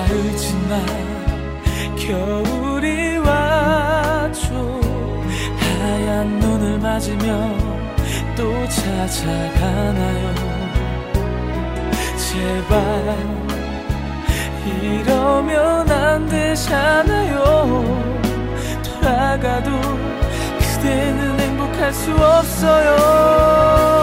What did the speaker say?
가을지나 겨울이 왔죠. 하얀 눈을 맞으며 또 찾아가나요. 제발 이러면 안 되잖아요. 돌아가도 그대는 행복할 수 없어요.